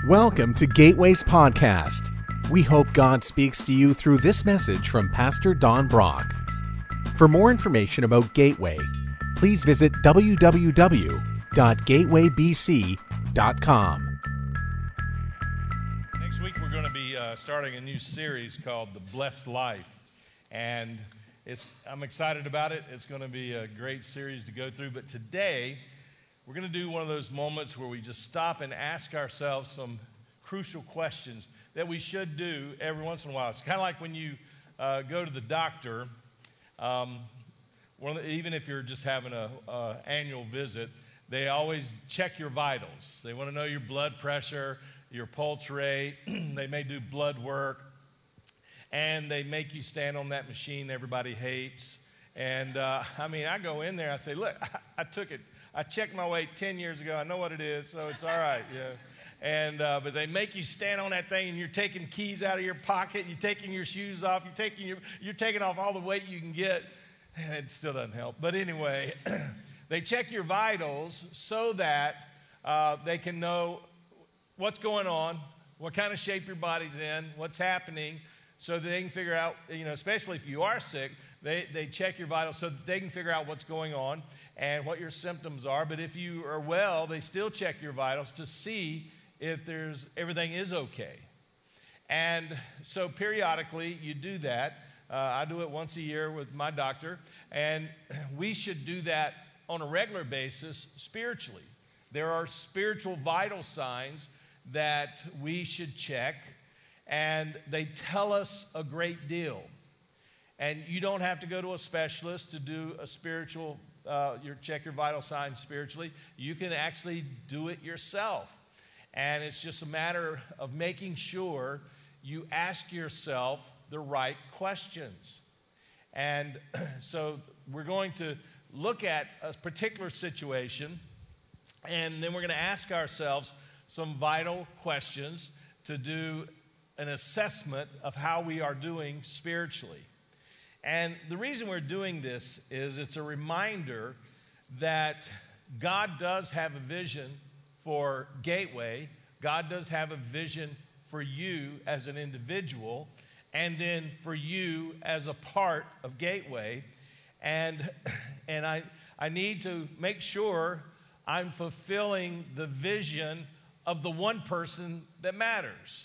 Welcome to Gateway's podcast. We hope God speaks to you through this message from Pastor Don Brock. For more information about Gateway, please visit www.gatewaybc.com. Next week we're going to be starting a new series called The Blessed Life, and I'm excited about it. It's going to be a great series to go through, but today we're going to do one of those moments where we just stop and ask ourselves some crucial questions that we should do every once in a while. It's kind of like when you go to the doctor, even if you're just having an annual visit, they always check your vitals. They want to know your blood pressure, your pulse rate. They may do blood work, and they make you stand on that machine everybody hates. And I go in there, I say, look, I took it. I checked my weight 10 years ago. I know what it is, so it's all right. Yeah. And but they make you stand on that thing, and you're taking keys out of your pocket, you're taking your shoes off, you're taking off all the weight you can get, and it still doesn't help. But anyway, they check your vitals so that they can know what's going on, what kind of shape your body's in, what's happening, so that they can figure out, especially if you are sick, they check your vitals so that they can figure out what's going on and what your symptoms are. But if you are well, they still check your vitals to see if everything is okay. And so periodically you do that. I do it once a year with my doctor, and we should do that on a regular basis spiritually. There are spiritual vital signs that we should check, and they tell us a great deal. And you don't have to go to a specialist to do a spiritual check your vital signs spiritually. You can actually do it yourself. And it's just a matter of making sure you ask yourself the right questions. And so we're going to look at a particular situation, and then we're going to ask ourselves some vital questions to do an assessment of how we are doing spiritually. And the reason we're doing this is it's a reminder that God does have a vision for Gateway. God does have a vision for you as an individual, and then for you as a part of Gateway. And I need to make sure I'm fulfilling the vision of the one person that matters.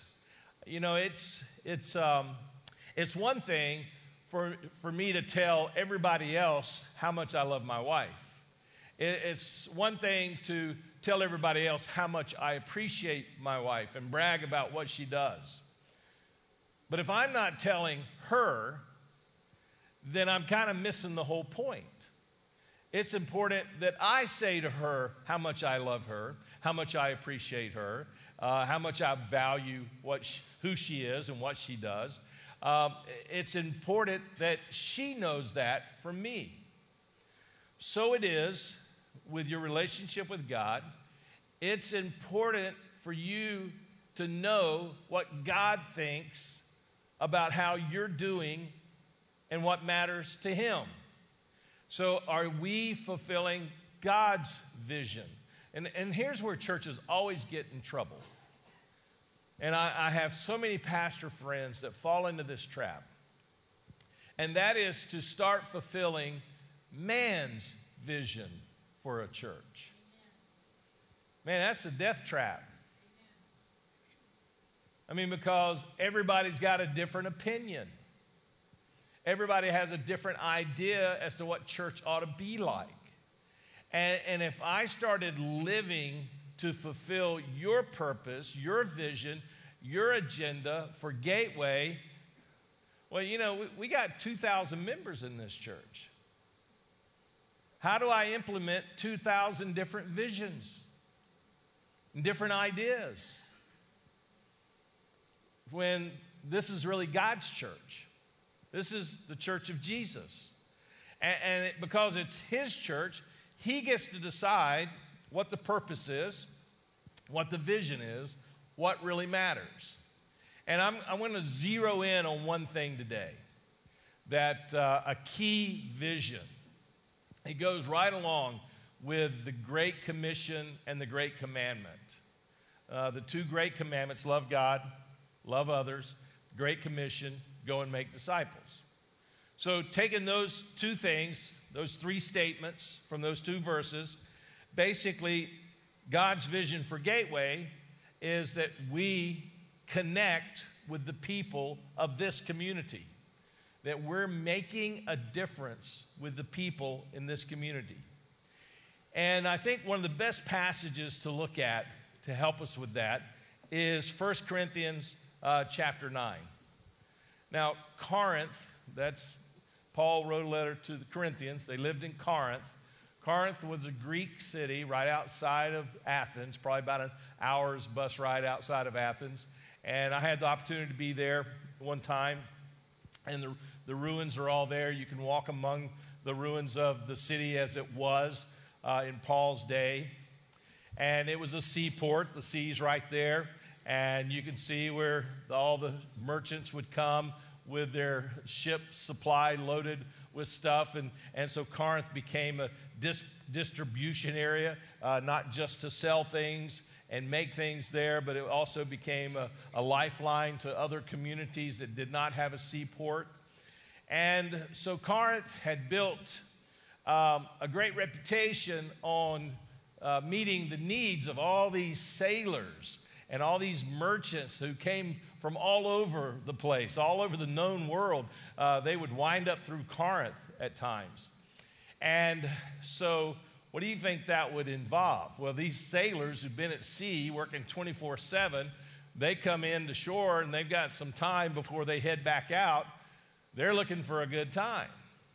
It's one thing for me to tell everybody else how much I love my wife. It's one thing to tell everybody else how much I appreciate my wife and brag about what she does. But if I'm not telling her, then I'm kind of missing the whole point. It's important that I say to her how much I love her, how much I appreciate her, how much I value who she is and what she does. It's important that she knows that from me. So it is with your relationship with God. It's important for you to know what God thinks about how you're doing and what matters to Him. So are we fulfilling God's vision? And here's where churches always get in trouble. And I have so many pastor friends that fall into this trap. And that is to start fulfilling man's vision for a church. Man, that's a death trap. Because everybody's got a different opinion. Everybody has a different idea as to what church ought to be like. And if I started living to fulfill your purpose, your vision, your agenda for Gateway, well, we got 2,000 members in this church. How do I implement 2,000 different visions and different ideas when this is really God's church? This is the church of Jesus. And because it's His church, He gets to decide what the purpose is, what the vision is, what really matters. And I want to zero in on one thing today, that a key vision. It goes right along with the Great Commission and the Great Commandment. the two great commandments: love God, love others. Great Commission: go and make disciples. So taking those two things, those three statements from those two verses, basically God's vision for Gateway is that we connect with the people of this community, that we're making a difference with the people in this community. And I think one of the best passages to look at to help us with that is 1 Corinthians chapter 9. Now, Corinth, Paul wrote a letter to the Corinthians. They lived in Corinth. Corinth was a Greek city right outside of Athens, probably about an hour's bus ride outside of Athens. And I had the opportunity to be there one time, and the ruins are all there. You can walk among the ruins of the city as it was in Paul's day. And it was a seaport. The sea's right there. And you can see where all the merchants would come with their ships supplied, loaded with stuff. And so Corinth became a distribution area, not just to sell things and make things there, but it also became a lifeline to other communities that did not have a seaport. And so Corinth had built a great reputation on meeting the needs of all these sailors and all these merchants who came from all over the place, all over the known world. They would wind up through Corinth at times. And so what do you think that would involve? Well, these sailors who've been at sea working 24/7, they come in to shore and they've got some time before they head back out. They're looking for a good time.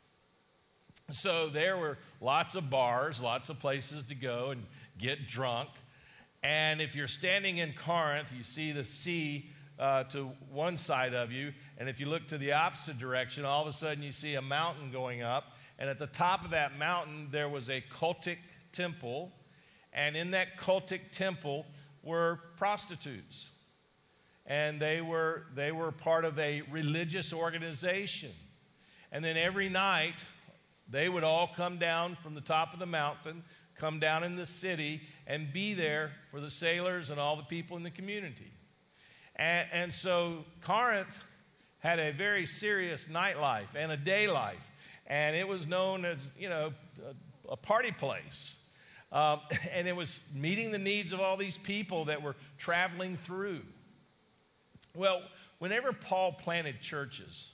So there were lots of bars, lots of places to go and get drunk. And if you're standing in Corinth, you see the sea to one side of you. And if you look to the opposite direction, all of a sudden you see a mountain going up. And at the top of that mountain, there was a cultic temple. And in that cultic temple were prostitutes. And they were part of a religious organization. And then every night, they would all come down from the top of the mountain, come down in the city, and be there for the sailors and all the people in the community. And so Corinth had a very serious nightlife and a day life. And it was known as, a party place. And it was meeting the needs of all these people that were traveling through. Well, whenever Paul planted churches,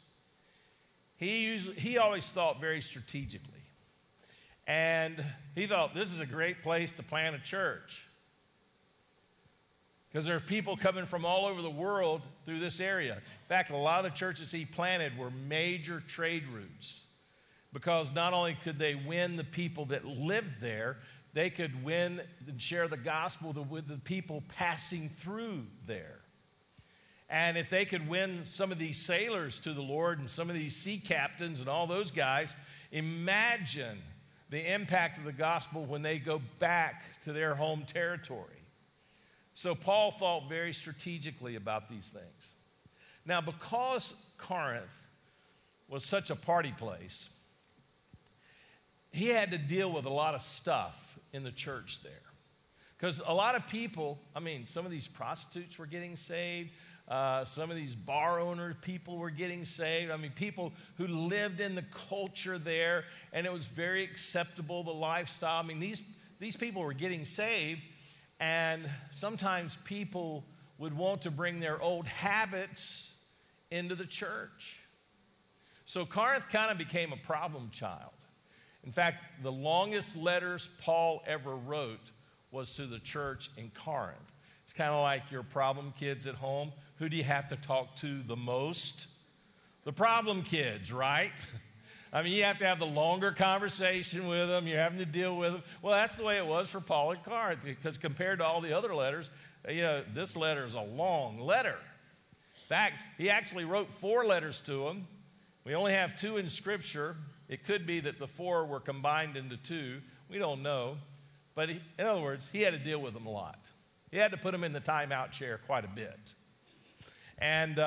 he always thought very strategically. And he thought, this is a great place to plant a church, because there are people coming from all over the world through this area. In fact, a lot of the churches he planted were major trade routes, because not only could they win the people that lived there, they could win and share the gospel with the people passing through there. And if they could win some of these sailors to the Lord and some of these sea captains and all those guys, imagine the impact of the gospel when they go back to their home territory. So Paul thought very strategically about these things. Now, because Corinth was such a party place, he had to deal with a lot of stuff in the church there. Because a lot of people, some of these prostitutes were getting saved. Some of these bar owner people were getting saved. People who lived in the culture there, and it was very acceptable, the lifestyle. These people were getting saved, and sometimes people would want to bring their old habits into the church. So Corinth kind of became a problem child. In fact, the longest letters Paul ever wrote was to the church in Corinth. It's kind of like your problem kids at home. Who do you have to talk to the most? The problem kids, right? You have to have the longer conversation with them. You're having to deal with them. Well, that's the way it was for Paul at Corinth, because compared to all the other letters, this letter is a long letter. In fact, he actually wrote 4 letters to them. We only have 2 in Scripture. It could be that the 4 were combined into 2. We don't know. But in other words, he had to deal with them a lot. He had to put them in the timeout chair quite a bit. And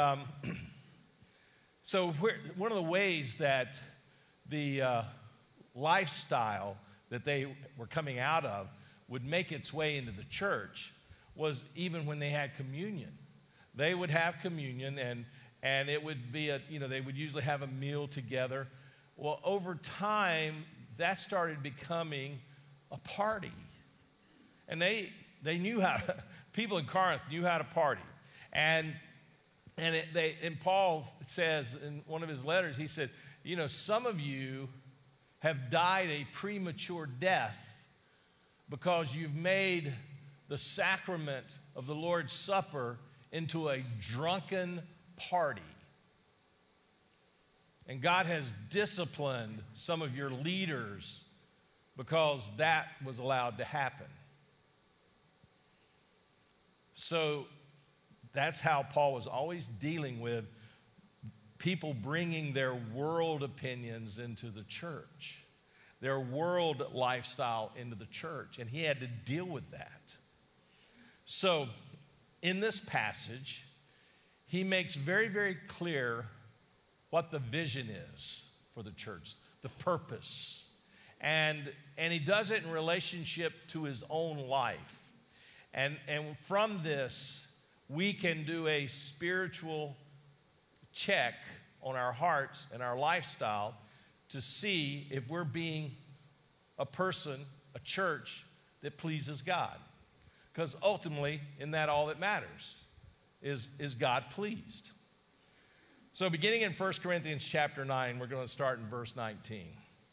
so one of the ways that the lifestyle that they were coming out of would make its way into the church was even when they had communion. They would have communion, and it would be they would usually have a meal together. Well, over time, that started becoming a party. And they knew how to, people in Corinth knew how to party. And Paul says in one of his letters, he said, some of you have died a premature death because you've made the sacrament of the Lord's Supper into a drunken party. And God has disciplined some of your leaders because that was allowed to happen. So that's how Paul was always dealing with people bringing their world opinions into the church, their world lifestyle into the church, and he had to deal with that. So in this passage, he makes very, very clear what the vision is for the church, the purpose. And he does it in relationship to his own life. And from this, we can do a spiritual check on our hearts and our lifestyle to see if we're being a person, a church that pleases God. Because ultimately, in that all that matters is God pleased. So beginning in 1 Corinthians chapter 9, we're going to start in verse 19.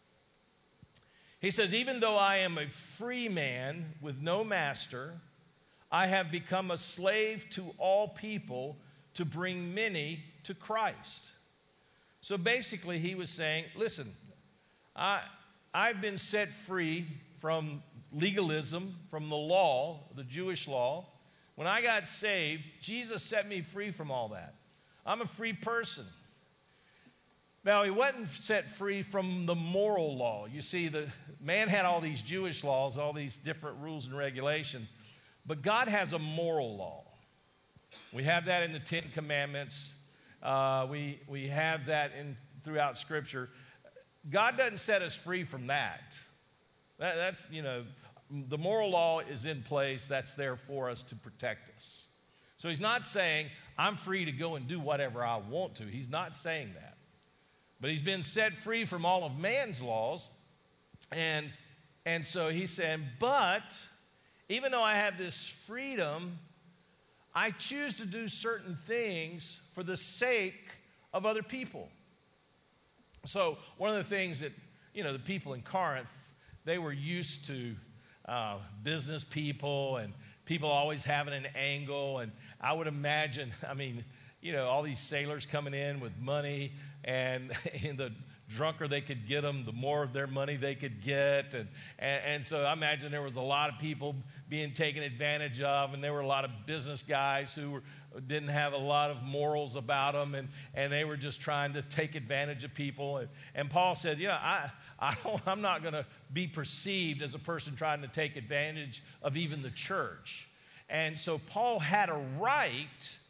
He says, even though I am a free man with no master, I have become a slave to all people to bring many to Christ. So basically he was saying, listen, I've been set free from legalism, from the law, the Jewish law. When I got saved, Jesus set me free from all that. I'm a free person. Now, he wasn't set free from the moral law. You see, the man had all these Jewish laws, all these different rules and regulations, but God has a moral law. We have that in the Ten Commandments. We have that throughout Scripture. God doesn't set us free from that. That's, the moral law is in place. That's there for us to protect us. So he's not saying, I'm free to go and do whatever I want to. He's not saying that. But he's been set free from all of man's laws. And so he's saying, but even though I have this freedom, I choose to do certain things for the sake of other people. So one of the things that, the people in Corinth, they were used to business people and people always having an angle. And I would imagine, all these sailors coming in with money, and the drunker they could get them, the more of their money they could get. And so I imagine there was a lot of people being taken advantage of, and there were a lot of business guys who didn't have a lot of morals about them, and they were just trying to take advantage of people. And Paul said, I'm not going to be perceived as a person trying to take advantage of even the church. And so Paul had a right,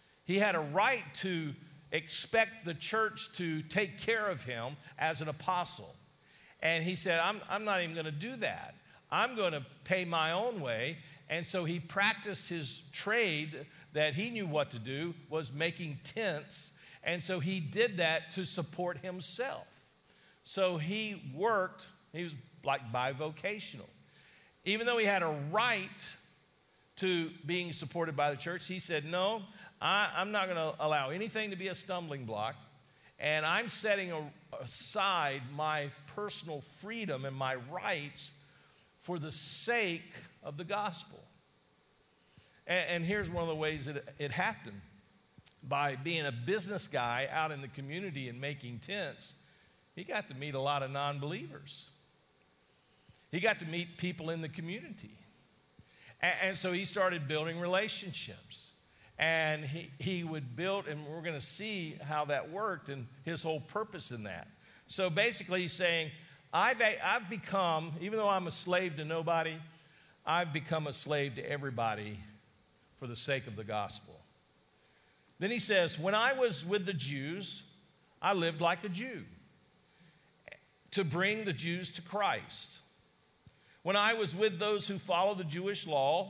to expect the church to take care of him as an apostle. And he said, I'm not even going to do that. I'm going to pay my own way. And so he practiced his trade that he knew what to do, was making tents. And so he did that to support himself. So he worked, he was like bivocational. Even though he had a right to being supported by the church, he said, no, I'm not going to allow anything to be a stumbling block, and I'm setting aside my personal freedom and my rights for the sake of the gospel. And here's one of the ways that it happened. By being a business guy out in the community and making tents, he got to meet a lot of non-believers. He got to meet people in the community. And so he started building relationships. And he would build, and we're going to see how that worked and his whole purpose in that. So basically he's saying, I've become, even though I'm a slave to nobody, I've become a slave to everybody for the sake of the gospel. Then he says, when I was with the Jews, I lived like a Jew to bring the Jews to Christ. When I was with those who follow the Jewish law,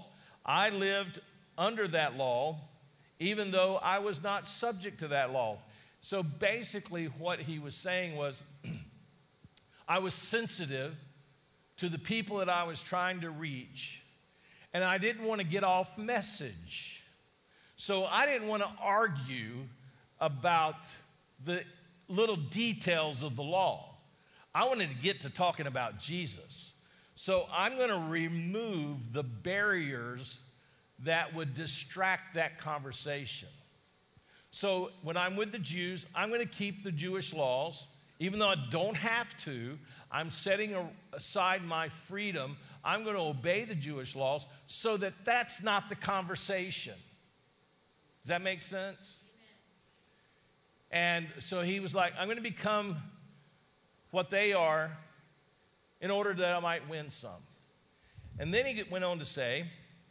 I lived under that law, even though I was not subject to that law. So basically what he was saying was, I was sensitive to the people that I was trying to reach, and I didn't want to get off message. So I didn't want to argue about the little details of the law. I wanted to get to talking about Jesus. So I'm going to remove the barriers that would distract that conversation. So when I'm with the Jews, I'm going to keep the Jewish laws. Even though I don't have to, I'm setting aside my freedom. I'm going to obey the Jewish laws so that that's not the conversation. Does that make sense? Amen. And so he was like, I'm going to become what they are in order that I might win some. And then he went on to say,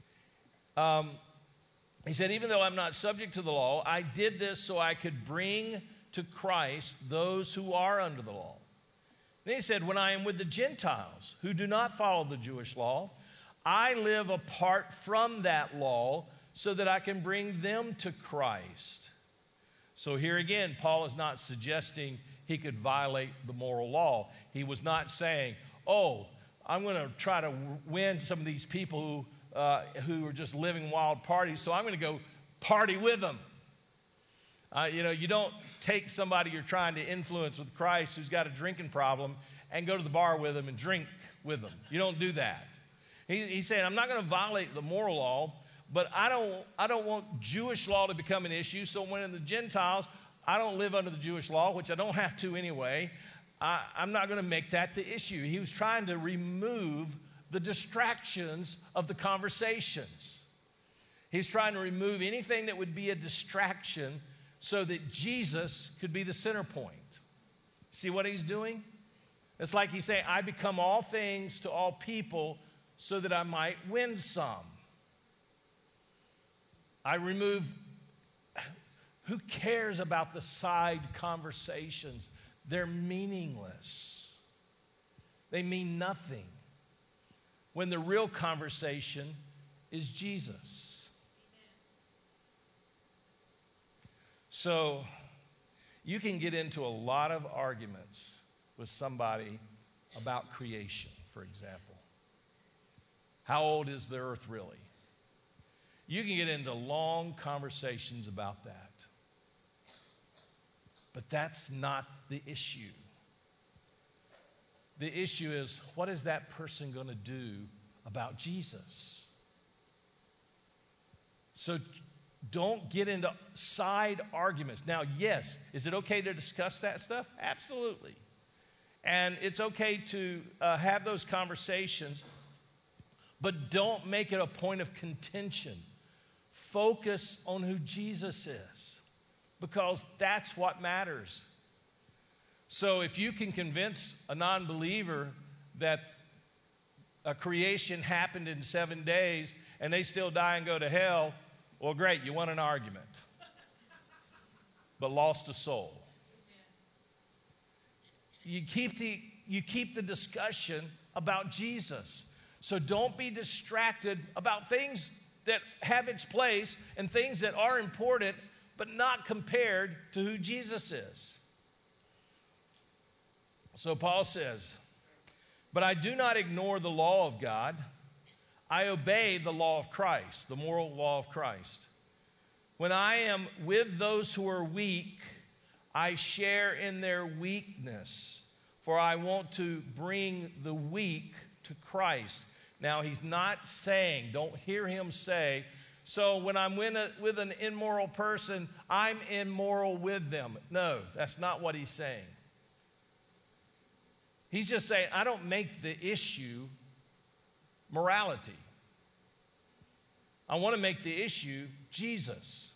he said, even though I'm not subject to the law, I did this so I could bring to Christ those who are under the law. Then he said, when I am with the Gentiles who do not follow the Jewish law, I live apart from that law so that I can bring them to Christ. So here again, Paul is not suggesting he could violate the moral law. He was not saying, oh, I'm going to try to win some of these people who are just living wild parties, so I'm going to go party with them. You don't take somebody you're trying to influence with Christ who's got a drinking problem and go to the bar with them and drink with them. You don't do that. He's saying, I'm not going to violate the moral law, but I don't want Jewish law to become an issue, so when in the Gentiles, I don't live under the Jewish law, which I don't have to anyway. I'm not going to make that the issue. He was trying to remove the distractions of the conversations. He's trying to remove anything that would be a distraction so that Jesus could be the center point. See what he's doing? It's like he's saying, I become all things to all people so that I might win some. I remove, who cares about the side conversations? They're meaningless. They mean nothing when the real conversation is Jesus. So you can get into a lot of arguments with somebody about creation, for example. How old is the earth really? You can get into long conversations about that. But that's not the issue. The issue is, what is that person going to do about Jesus? So don't get into side arguments. Now, yes, is it okay to discuss that stuff? Absolutely. And it's okay to have those conversations, but don't make it a point of contention. Focus on who Jesus is, because that's what matters. So if you can convince a non-believer that a creation happened in 7 days and they still die and go to hell, well, great, you won an argument, but lost a soul. You keep the discussion about Jesus. So don't be distracted about things that have its place and things that are important, but not compared to who Jesus is. So Paul says, but I do not ignore the law of God. I obey the law of Christ, the moral law of Christ. When I am with those who are weak, I share in their weakness, for I want to bring the weak to Christ. Now, he's not saying, don't hear him say, so when I'm with an immoral person, I'm immoral with them. No, that's not what he's saying. He's just saying, I don't make the issue morality. I want to make the issue Jesus.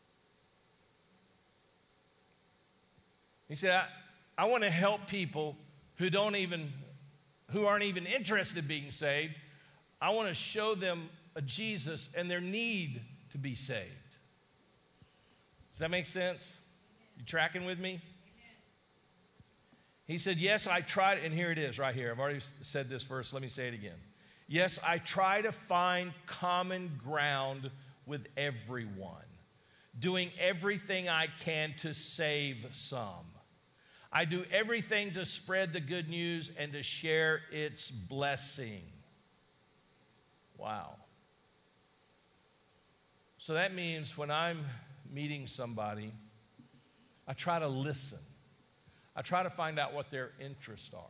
He said, I want to help people who aren't even interested in being saved. I want to show them a Jesus and their need to be saved. Does that make sense? You tracking with me? He said, yes, I tried, and here it is right here. I've already said this verse. Let me say it again. Yes, I try to find common ground with everyone, doing everything I can to save some. I do everything to spread the good news and to share its blessing. Wow. So that means when I'm meeting somebody, I try to listen. I try to find out what their interests are.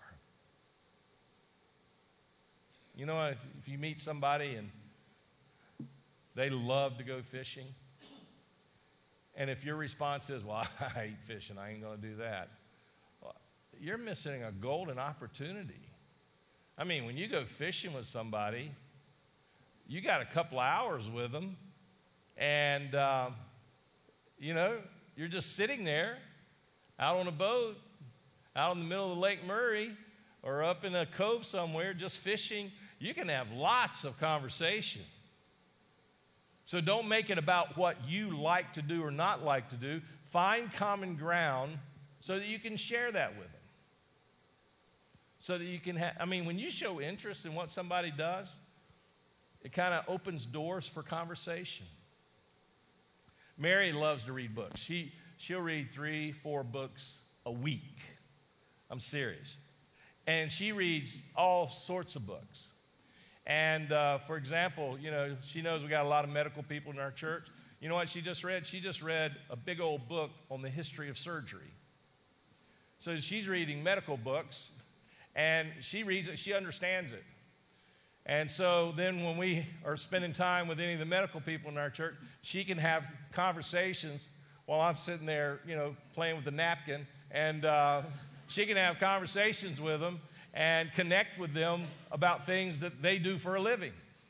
You know, if you meet somebody and they love to go fishing, and if your response is, well, I hate fishing, I ain't going to do that, well, you're missing a golden opportunity. I mean, when you go fishing with somebody, you got a couple hours with them, and, you know, you're just sitting there out on a boat, out in the middle of the Lake Murray, or up in a cove somewhere just fishing. You can have lots of conversation. So don't make it about what you like to do or not like to do. Find common ground so that you can share that with them. So that you can have, I mean, when you show interest in what somebody does, it kind of opens doors for conversation. Mary loves to read books. She'll read 3-4 books a week. I'm serious. And she reads all sorts of books. And for example, you know, she knows we got a lot of medical people in our church. You know what she just read? She just read a big old book on the history of surgery. So she's reading medical books, and she reads it, she understands it. And so then when we are spending time with any of the medical people in our church, she can have conversations while I'm sitting there, you know, playing with the napkin, and she can have conversations with them and connect with them about things that they do for a living.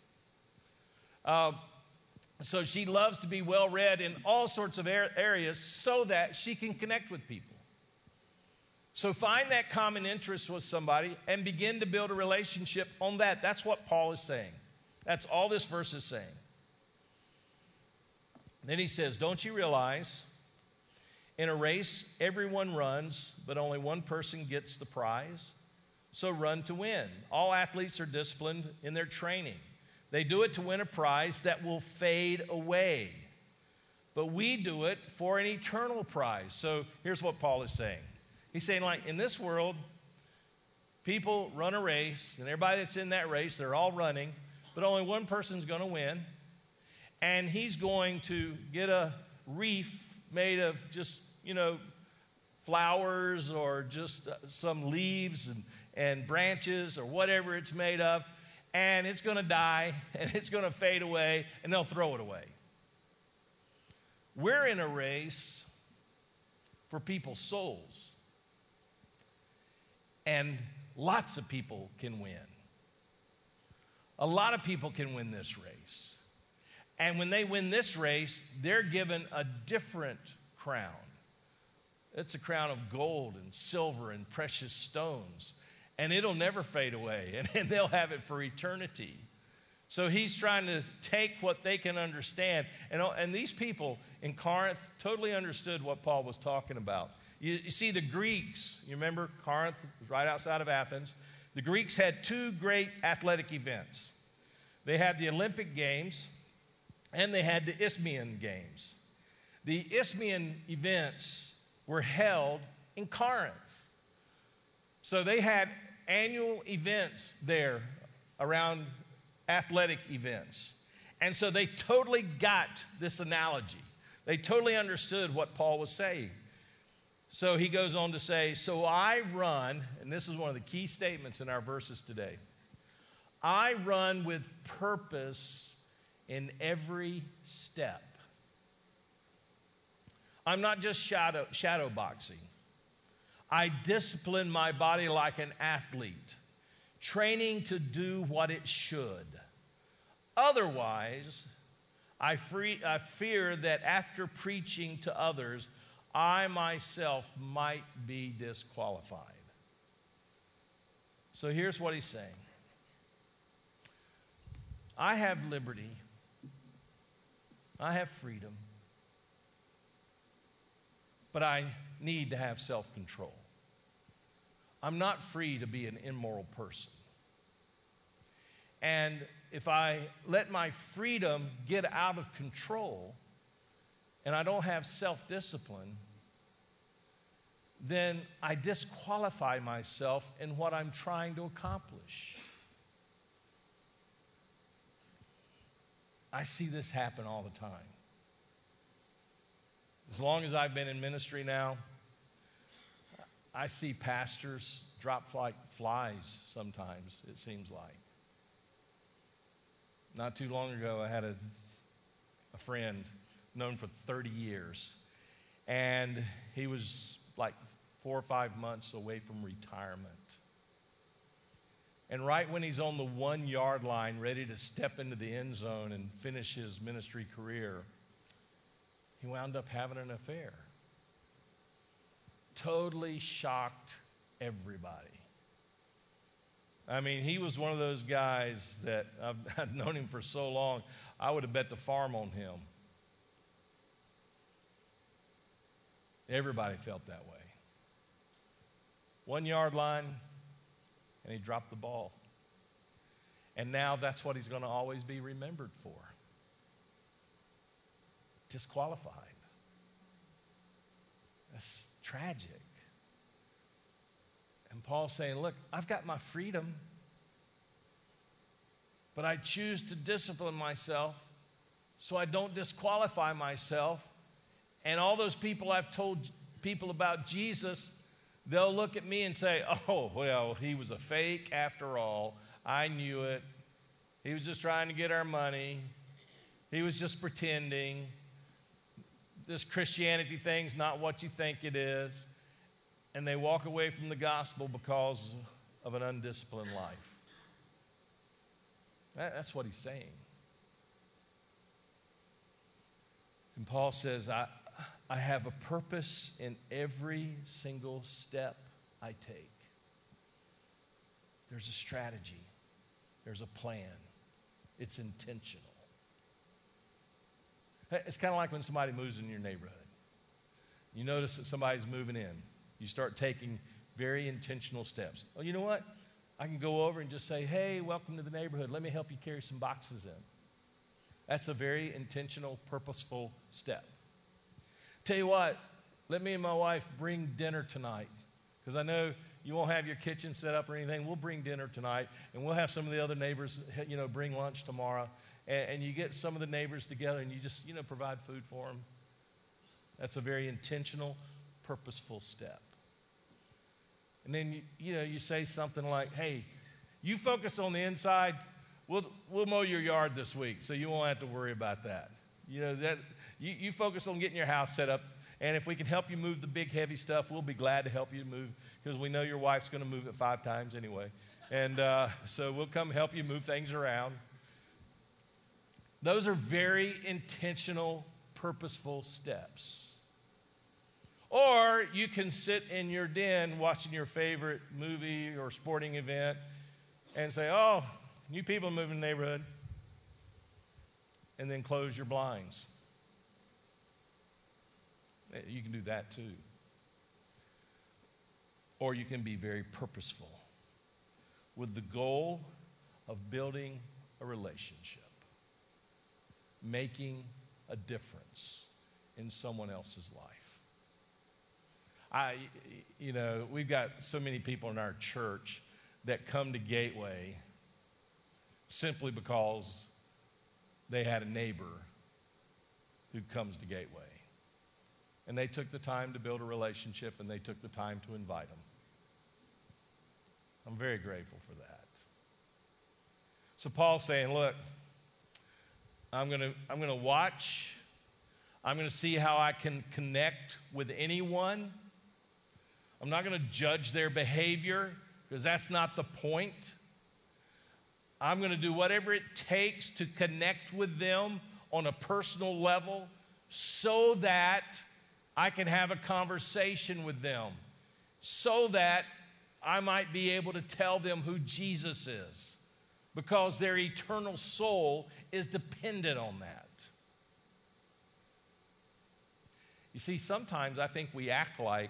So she loves to be well-read in all sorts of areas so that she can connect with people. So find that common interest with somebody and begin to build a relationship on that. That's what Paul is saying. That's all this verse is saying. Then he says, don't you realize in a race everyone runs, but only one person gets the prize? So run to win. All athletes are disciplined in their training. They do it to win a prize that will fade away. But we do it for an eternal prize. So here's what Paul is saying. He's saying, like, in this world, people run a race, and everybody that's in that race, they're all running, but only one person's going to win. And he's going to get a wreath made of just, you know, flowers or just some leaves and branches or whatever it's made of, and it's going to die, and it's going to fade away, and they'll throw it away. We're in a race for people's souls, and lots of people can win. A lot of people can win this race, and when they win this race, they're given a different crown. It's a crown of gold and silver and precious stones. And it'll never fade away, and they'll have it for eternity. So he's trying to take what they can understand. And these people in Corinth totally understood what Paul was talking about. You see, the Greeks, you remember Corinth was right outside of Athens. The Greeks had two great athletic events. They had the Olympic Games, and they had the Isthmian Games. The Isthmian events were held in Corinth. So they had annual events there around athletic events. And so they totally got this analogy. They totally understood what Paul was saying. So he goes on to say, so I run, and this is one of the key statements in our verses today. I run with purpose in every step. I'm not just shadow boxing. I discipline my body like an athlete, training to do what it should. Otherwise, I fear that after preaching to others, I myself might be disqualified. So here's what he's saying. I have liberty. I have freedom. But I need to have self-control. I'm not free to be an immoral person. And if I let my freedom get out of control and I don't have self-discipline, then I disqualify myself in what I'm trying to accomplish. I see this happen all the time. As long as I've been in ministry now, I see pastors drop like flies sometimes, it seems like. Not too long ago, I had a friend known for 30 years, and he was like 4 or 5 months away from retirement. And right when he's on the 1-yard line, ready to step into the end zone and finish his ministry career, he wound up having an affair. Totally shocked everybody. I mean, he was one of those guys that I've known him for so long, I would have bet the farm on him. Everybody felt that way. 1-yard line, and he dropped the ball. And now that's what he's going to always be remembered for. Disqualified. That's tragic. And Paul's saying, look, I've got my freedom, but I choose to discipline myself so I don't disqualify myself. And all those people I've told people about Jesus, they'll look at me and say, oh, well, he was a fake after all. I knew it. He was just trying to get our money. He was just pretending. This Christianity thing's not what you think it is. And they walk away from the gospel because of an undisciplined life. That's what he's saying. And Paul says, I have a purpose in every single step I take. There's a strategy. There's a plan. It's intentional. It's kind of like when somebody moves in your neighborhood. You notice that somebody's moving in. You start taking very intentional steps. Oh, you know what? I can go over and just say, hey, welcome to the neighborhood. Let me help you carry some boxes in. That's a very intentional, purposeful step. Tell you what, let me and my wife bring dinner tonight, because I know you won't have your kitchen set up or anything. We'll bring dinner tonight, and we'll have some of the other neighbors, bring lunch tomorrow. And you get some of the neighbors together, and you just, provide food for them. That's a very intentional, purposeful step. And then, you say something like, hey, you focus on the inside. We'll mow your yard this week, so you won't have to worry about that. You focus on getting your house set up, and if we can help you move the big, heavy stuff, we'll be glad to help you move, because we know your wife's going to move it 5 times anyway. And so we'll come help you move things around. Those are very intentional, purposeful steps. Or you can sit in your den watching your favorite movie or sporting event and say, oh, new people move in the neighborhood, and then close your blinds. You can do that too. Or you can be very purposeful with the goal of building a relationship, making a difference in someone else's life. We've got so many people in our church that come to Gateway simply because they had a neighbor who comes to Gateway. And they took the time to build a relationship, and they took the time to invite them. I'm very grateful for that. So Paul's saying, look, I'm going to watch. I'm going to see how I can connect with anyone. I'm not going to judge their behavior, because that's not the point. I'm going to do whatever it takes to connect with them on a personal level so that I can have a conversation with them, so that I might be able to tell them who Jesus is, because their eternal soul is dependent on that. You see, sometimes I think we act like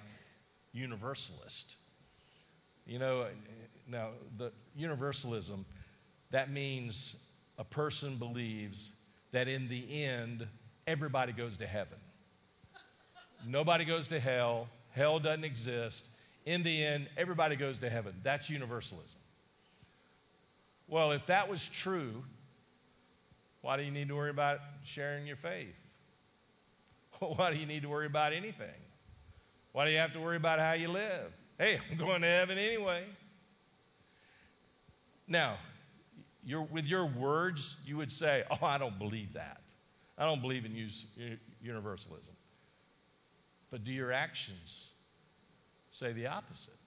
universalists. Now, the universalism, that means a person believes that in the end, everybody goes to heaven. Nobody goes to hell. Hell doesn't exist. In the end, everybody goes to heaven. That's universalism. Well, if that was true, why do you need to worry about sharing your faith? Why do you need to worry about anything? Why do you have to worry about how you live? Hey, I'm going to heaven anyway. Now, with your words, you would say, oh, I don't believe that. I don't believe in universalism. But do your actions say the opposite?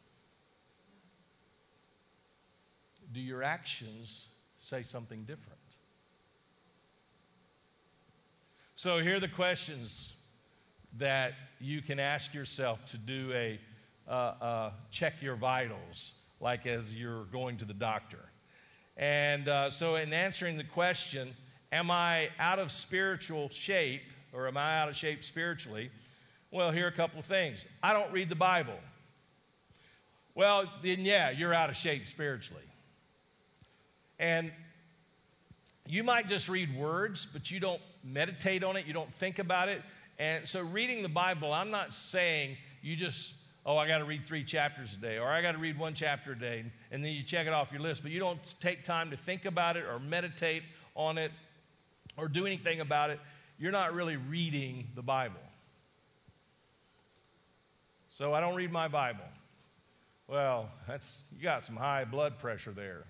Do your actions say something different? So here are the questions that you can ask yourself to do a check your vitals, like as you're going to the doctor. And so in answering the question, am I out of spiritual shape, or am I out of shape spiritually? Well, here are a couple of things. I don't read the Bible. Well, then yeah, you're out of shape spiritually. And you might just read words, but you don't meditate on it, you don't think about it. And so reading the Bible, I'm not saying you just, I got to read 3 chapters a day, or I got to read 1 chapter a day, and then you check it off your list, but you don't take time to think about it or meditate on it or do anything about it. You're not really reading the Bible. So I don't read my Bible. Well, you got some high blood pressure there.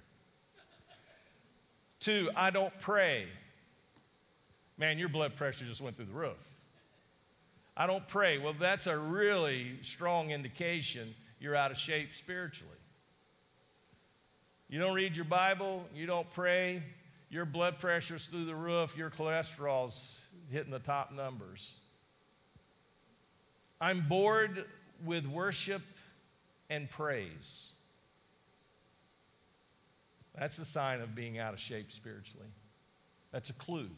2, I don't pray. Man, your blood pressure just went through the roof. I don't pray. Well, that's a really strong indication you're out of shape spiritually. You don't read your Bible, you don't pray, your blood pressure's through the roof, your cholesterol's hitting the top numbers. I'm bored with worship and praise. That's a sign of being out of shape spiritually. That's a clue.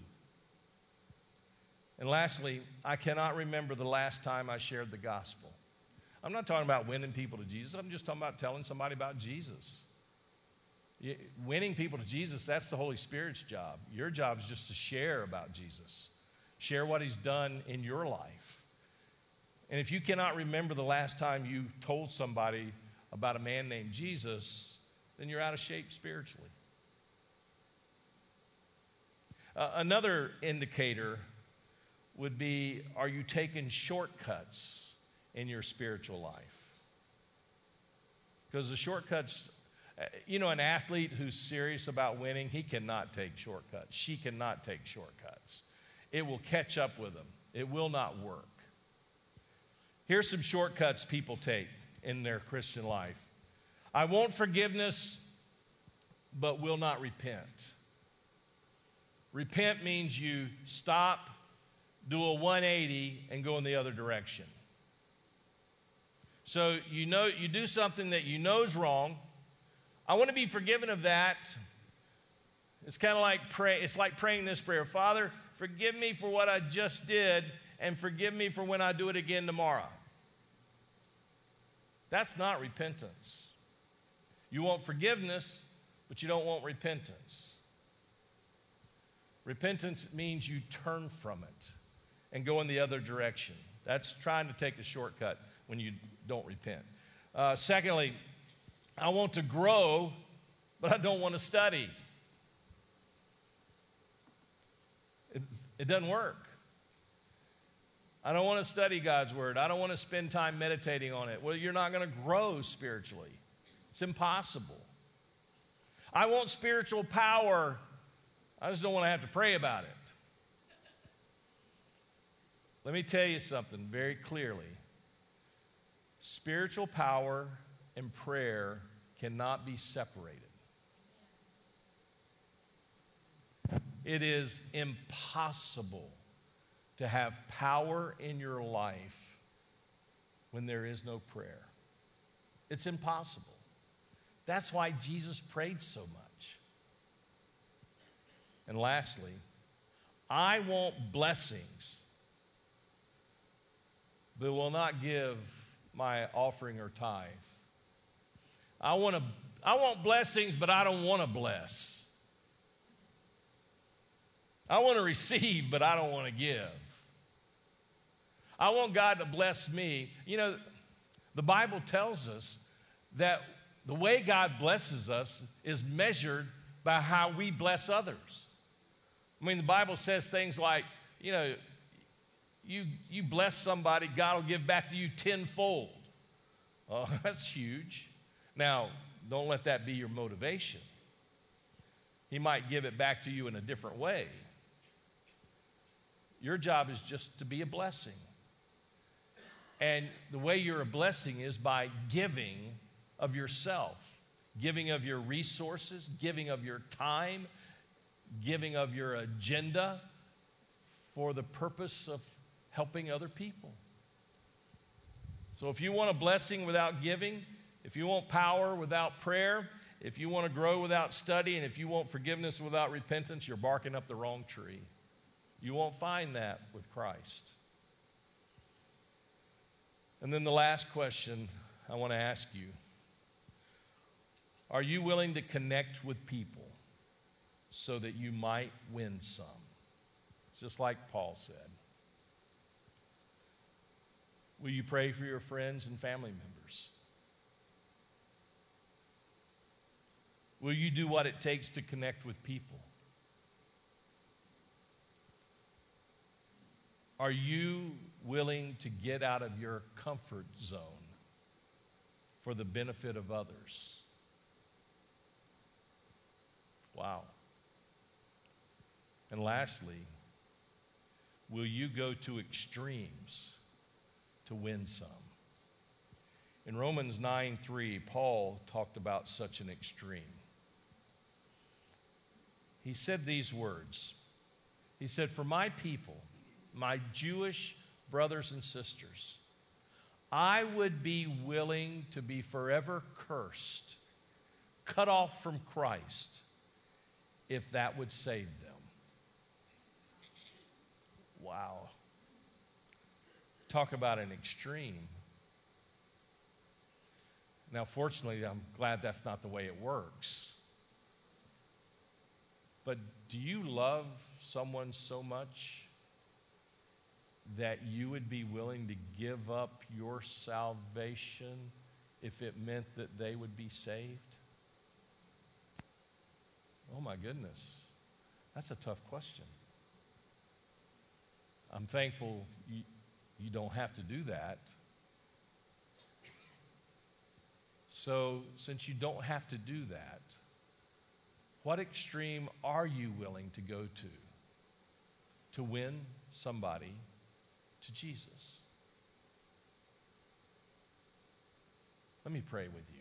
And lastly, I cannot remember the last time I shared the gospel. I'm not talking about winning people to Jesus. I'm just talking about telling somebody about Jesus. Winning people to Jesus, that's the Holy Spirit's job. Your job is just to share about Jesus. Share what he's done in your life. And if you cannot remember the last time you told somebody about a man named Jesus, then you're out of shape spiritually. Another indicator would be, are you taking shortcuts in your spiritual life? Because the shortcuts, an athlete who's serious about winning, he cannot take shortcuts. She cannot take shortcuts. It will catch up with them. It will not work. Here's some shortcuts people take in their Christian life. I want forgiveness, but will not repent. Repent means you stop, do a 180, and go in the other direction. So you do something that you know is wrong. I want to be forgiven of that. It's kind of like it's like praying this prayer. Father, forgive me for what I just did, and forgive me for when I do it again tomorrow. That's not repentance. You want forgiveness, but you don't want repentance. Repentance means you turn from it and go in the other direction. That's trying to take a shortcut when you don't repent. Secondly, I want to grow, but I don't want to study. It doesn't work. I don't want to study God's word. I don't want to spend time meditating on it. Well, you're not going to grow spiritually. It's impossible. I want spiritual power. I just don't want to have to pray about it. Let me tell you something very clearly. Spiritual power and prayer cannot be separated. It is impossible to have power in your life when there is no prayer. It's impossible. That's why Jesus prayed so much. And lastly, I want blessings, but will not give my offering or tithe. I want blessings, but I don't want to bless. I want to receive, but I don't want to give. I want God to bless me. You know, the Bible tells us that the way God blesses us is measured by how we bless others. I mean, the Bible says things like, you know, you bless somebody, God will give back to you tenfold. Oh, that's huge. Now, don't let that be your motivation. He might give it back to you in a different way. Your job is just to be a blessing. And the way you're a blessing is by giving of yourself, giving of your resources, giving of your time, giving of your agenda for the purpose of helping other people. So if you want a blessing without giving, if you want power without prayer, if you want to grow without study, and if you want forgiveness without repentance, you're barking up the wrong tree. You won't find that with Christ. And then the last question I want to ask you, are you willing to connect with people so that you might win some? Just like Paul said. Will you pray for your friends and family members? Will you do what it takes to connect with people? Are you willing to get out of your comfort zone for the benefit of others? Wow. And lastly, will you go to extremes to win some? In Romans 9:3, Paul talked about such an extreme. He said these words. He said, "For my people, my Jewish brothers and sisters, I would be willing to be forever cursed, cut off from Christ, if that would save them." Wow. Talk about an extreme. Now, fortunately, I'm glad that's not the way it works. But do you love someone so much that you would be willing to give up your salvation if it meant that they would be saved? Oh my goodness, that's a tough question. I'm thankful you don't have to do that. So, since you don't have to do that, what extreme are you willing to go to win somebody to Jesus? Let me pray with you.